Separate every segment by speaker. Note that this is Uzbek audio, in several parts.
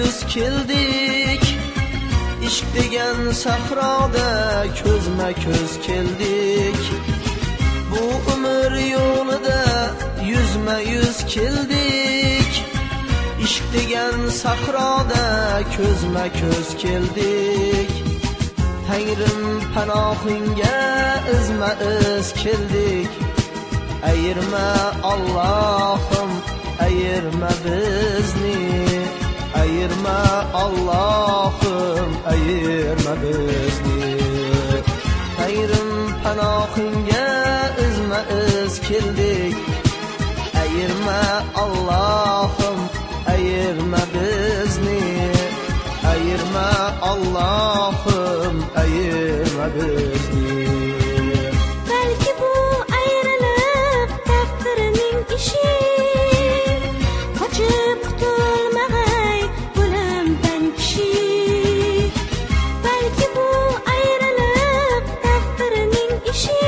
Speaker 1: yuz keldik. Ishq degan sahroda ko'zma-ko'z keldik. Bu umr yo'lida yuzma-yuz keldik. Ishq degan sahroda ko'zma-ko'z keldik. Tangrim panohingga izma-iz keldik. Ayirma Allohim, ayirma bizni. Ayirma Allohim, ayirma bizni. Tangrim panohingga izma-iz keldik. Ayirma Allohim, ayirma bizni. Ayirma Allohim, ayirma bizni.
Speaker 2: Balki bu ayriliq taqdirining ishi, qochib qutulmag'ay o'limdan kishi. Balki bu ayriliq taqdirining ishi,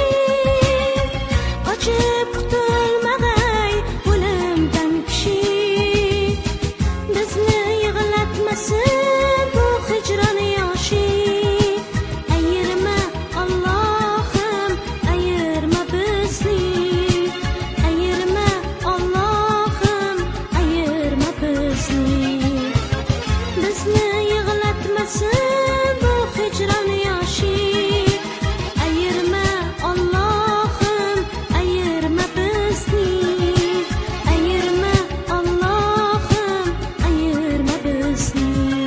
Speaker 2: qochib qutulmag'ay o'limdan kishi. Bizni yig'latmasin bu hijron yoshi. Ayirma Allohim, ayirma bizni. Ayirma Allohim, ayirma bizni. Bizni yig'latmasin bu hijron yoshi. Ayirma Allohim, ayirma bizni. Ayirma Allohim, ayirma bizni.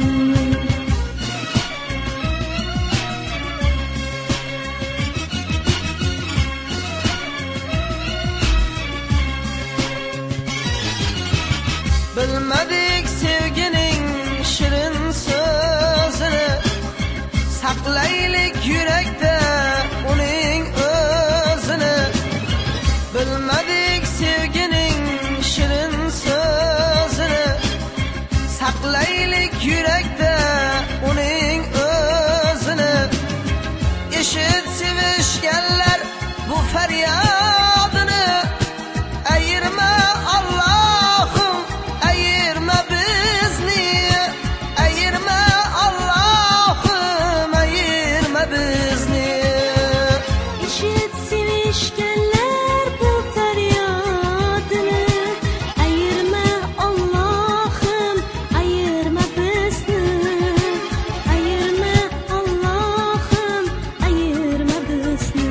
Speaker 1: Bilmadik sevgining shirin so'zini, saqlaylik yurakda uning o'zini. Bilmadik sevgining shirin so'zini, saqlaylik yurakda uning o'zini. Eshit sevishganlar bu faryodini. Ayirma Allohim, ayirma bizni. Ayirma Allohim, ayirma bizni.
Speaker 2: Eshit sevishganlar bu faryodini. Ayirma Allohim, ayirma bizni. Ayirma Allohim, ayirma bizni.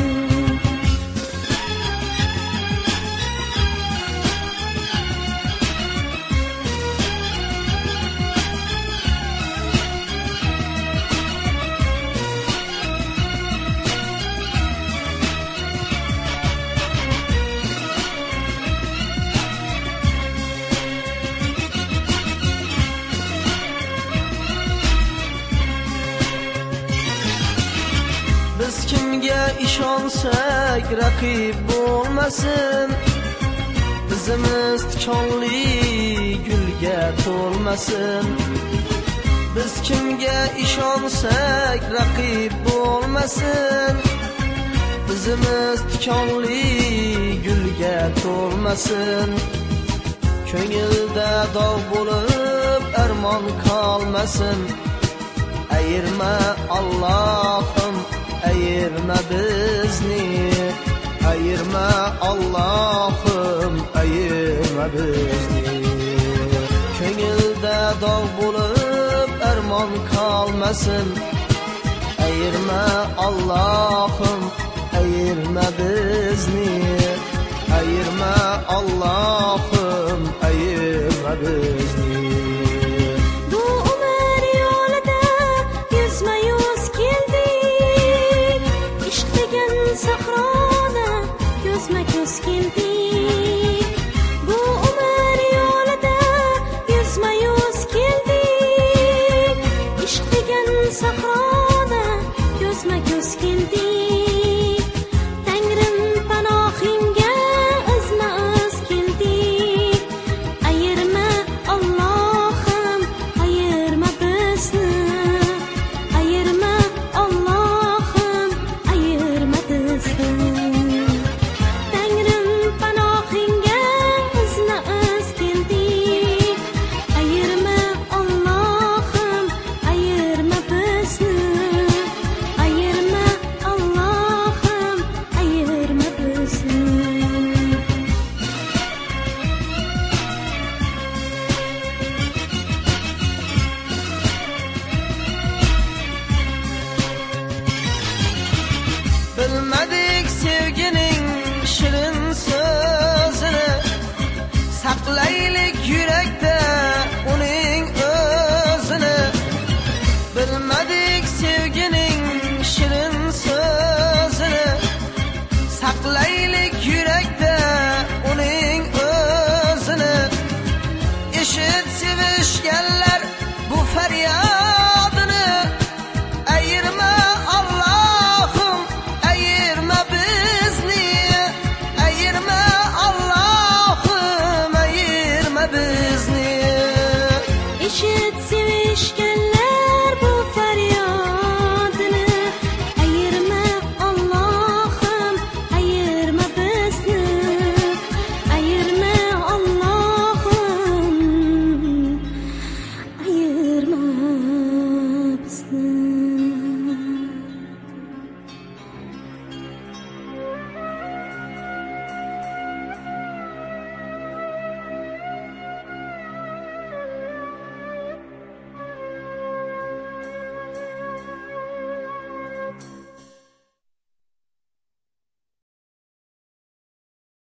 Speaker 1: Biz kimga ishonsak raqib bo'lmasin. Bizimiz tikonli gulga to'lmasin. Biz kimga ishonsak raqib bo'lmasin. Bizimiz tikonli gulga to'lmasin. Ko'ngilda dog' bo'lib armon qolmasin. Ayirma Allohim, ayirma bizni. Ayirma Allohim, ayirma bizni. Ko'ngilda dog' bo'lib armon qolmasin. Ayirma Allohim, ayirma bizni. Ayirma Allohim, ayirma bizni.
Speaker 2: Bu umr yo'lida yuzma-yuz keldik. Ishq degan sahroda ko'zma-ko'z keldik. Bu umr yo'lida yuzma-yuz keldik. Ishq degan sahroda ko'zma-ko'z keldik. Tangrim panohingga izma-iz keldik. Ayirma Alloh sevishga